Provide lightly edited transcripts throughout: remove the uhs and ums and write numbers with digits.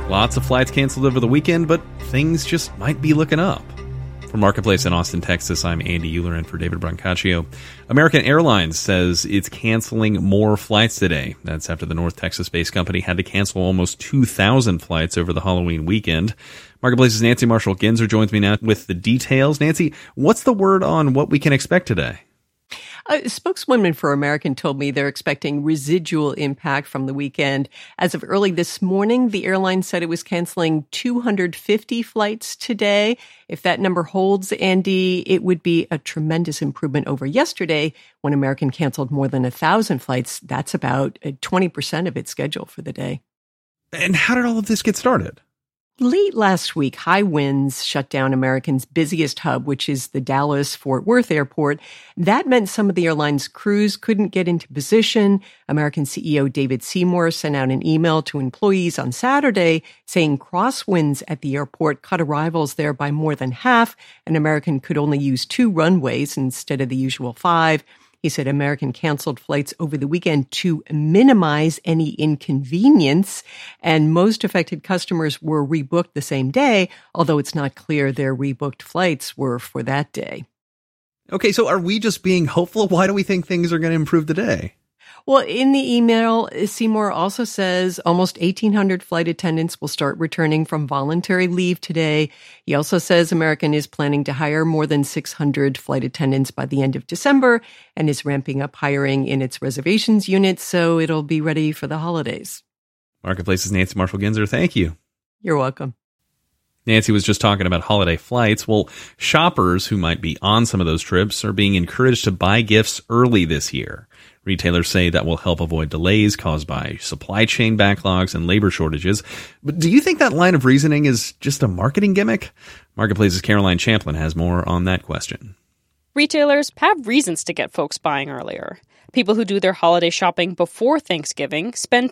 Lots of flights canceled over the weekend, but things just might be looking up. From Marketplace in Austin, Texas, I'm Andy Euler in for David Brancaccio. American Airlines says it's canceling more flights today. That's after the North Texas-based company had to cancel almost 2,000 flights over the Halloween weekend. Marketplace's Nancy Marshall-Ginzer joins me now with the details. Nancy, what's the word on what we can expect today? A spokeswoman for American told me they're expecting residual impact from the weekend. As of early this morning, the airline said it was canceling 250 flights today. If that number holds, Andy, it would be a tremendous improvement over yesterday when American canceled more than 1,000 flights. That's about 20% of its schedule for the day. And how did all of this get started? Late last week, high winds shut down American's busiest hub, which is the Dallas-Fort Worth airport. That meant some of the airline's crews couldn't get into position. American CEO David Seymour sent out an email to employees on Saturday saying crosswinds at the airport cut arrivals there by more than half, and American could only use 2 runways instead of the usual 5. He said American canceled flights over the weekend to minimize any inconvenience, and most affected customers were rebooked the same day, although it's not clear their rebooked flights were for that day. Okay, so are we just being hopeful? Why do we think things are going to improve today? Well, in the email, Seymour also says almost 1,800 flight attendants will start returning from voluntary leave today. He also says American is planning to hire more than 600 flight attendants by the end of December and is ramping up hiring in its reservations unit, so it'll be ready for the holidays. Marketplace's Nancy Marshall-Ginzer, thank you. You're welcome. Nancy was just talking about holiday flights. Well, shoppers who might be on some of those trips are being encouraged to buy gifts early this year. Retailers say that will help avoid delays caused by supply chain backlogs and labor shortages. But do you think that line of reasoning is just a marketing gimmick? Marketplace's Caroline Champlin has more on that question. Retailers have reasons to get folks buying earlier. People who do their holiday shopping before Thanksgiving spend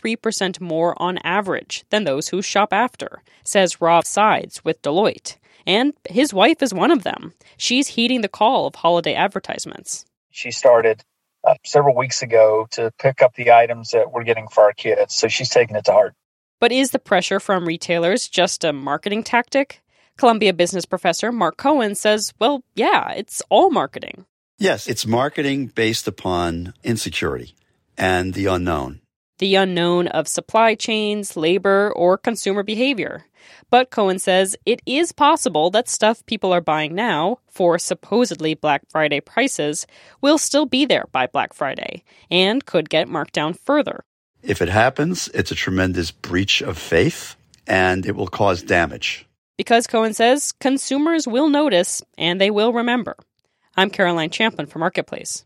23% more on average than those who shop after, says Rob Sides with Deloitte. And his wife is one of them. She's heeding the call of holiday advertisements. She started several weeks ago to pick up the items that we're getting for our kids, so she's taking it to heart. But is the pressure from retailers just a marketing tactic? Columbia business professor Mark Cohen says, well, yeah, it's all marketing. Yes, it's marketing based upon insecurity and the unknown. The unknown of supply chains, labor, or consumer behavior. But Cohen says it is possible that stuff people are buying now for supposedly Black Friday prices will still be there by Black Friday and could get marked down further. If it happens, it's a tremendous breach of faith and it will cause damage. Because Cohen says consumers will notice and they will remember. I'm Caroline Champlin for Marketplace.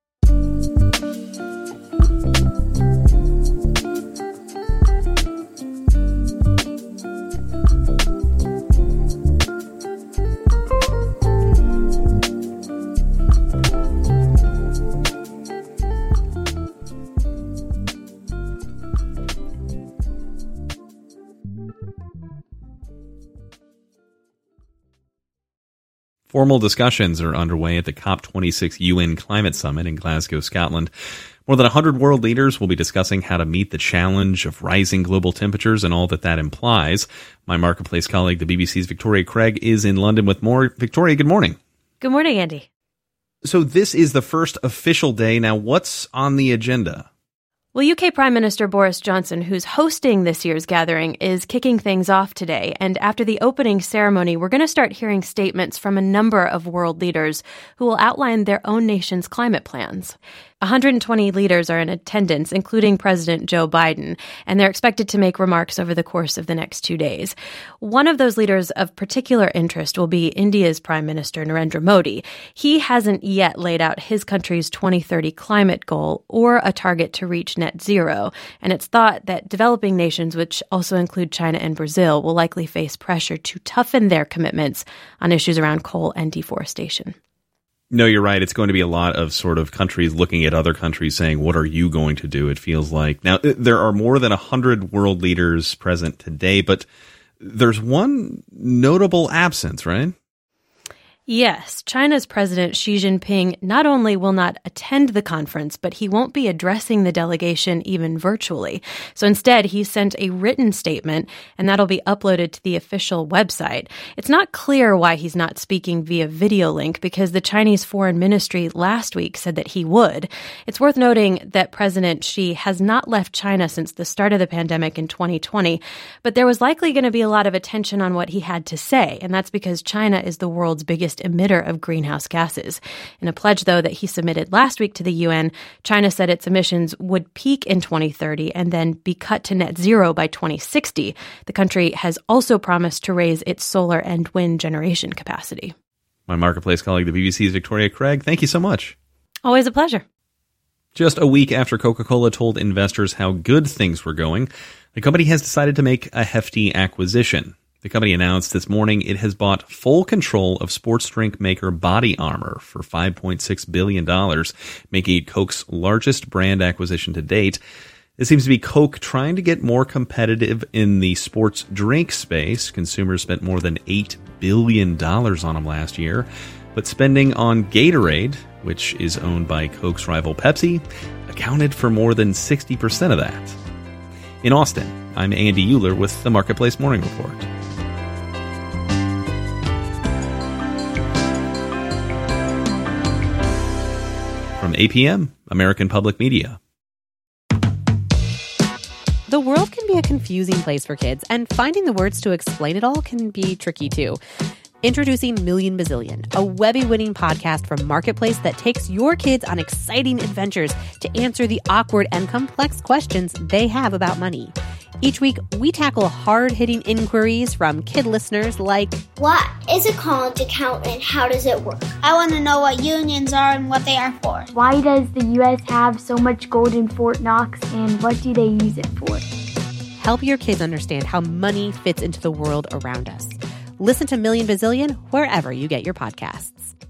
Formal discussions are underway at the COP26 UN Climate Summit in Glasgow, Scotland. More than 100 world leaders will be discussing how to meet the challenge of rising global temperatures and all that implies. My Marketplace colleague, the BBC's Victoria Craig, is in London with more. Victoria, good morning. Good morning, Andy. So this is the first official day. Now, what's on the agenda? Well, UK Prime Minister Boris Johnson, who's hosting this year's gathering, is kicking things off today. And after the opening ceremony, we're going to start hearing statements from a number of world leaders who will outline their own nation's climate plans. 120 leaders are in attendance, including President Joe Biden, and they're expected to make remarks over the course of the next 2 days. One of those leaders of particular interest will be India's Prime Minister Narendra Modi. He hasn't yet laid out his country's 2030 climate goal or a target to reach net zero, and it's thought that developing nations, which also include China and Brazil, will likely face pressure to toughen their commitments on issues around coal and deforestation. No, you're right. It's going to be a lot of sort of countries looking at other countries saying, what are you going to do? It feels like. Now, there are more than 100 world leaders present today, but there's one notable absence, right? Yes, China's President Xi Jinping not only will not attend the conference, but he won't be addressing the delegation even virtually. So instead, he sent a written statement, and that'll be uploaded to the official website. It's not clear why he's not speaking via video link, because the Chinese Foreign Ministry last week said that he would. It's worth noting that President Xi has not left China since the start of the pandemic in 2020, but there was likely going to be a lot of attention on what he had to say, and that's because China is the world's biggest emitter of greenhouse gases. In a pledge, though, that he submitted last week to the UN, China said its emissions would peak in 2030 and then be cut to net zero by 2060. The country has also promised to raise its solar and wind generation capacity. My Marketplace colleague, the BBC's Victoria Craig, thank you so much. Always a pleasure. Just a week after Coca-Cola told investors how good things were going, the company has decided to make a hefty acquisition. The company announced this morning it has bought full control of sports drink maker Body Armor for $5.6 billion, making it Coke's largest brand acquisition to date. It seems to be Coke trying to get more competitive in the sports drink space. Consumers spent more than $8 billion on them last year, but spending on Gatorade, which is owned by Coke's rival Pepsi, accounted for more than 60% of that. In Austin, I'm Andy Euler with the Marketplace Morning Report. From APM, American Public Media. The world can be a confusing place for kids, and finding the words to explain it all can be tricky too. Introducing Million Bazillion, a Webby-winning podcast from Marketplace that takes your kids on exciting adventures to answer the awkward and complex questions they have about money. Each week, we tackle hard-hitting inquiries from kid listeners like, what is a college account and how does it work? I want to know what unions are and what they are for. Why does the U.S. have so much gold in Fort Knox and what do they use it for? Help your kids understand how money fits into the world around us. Listen to Million Bazillion wherever you get your podcasts.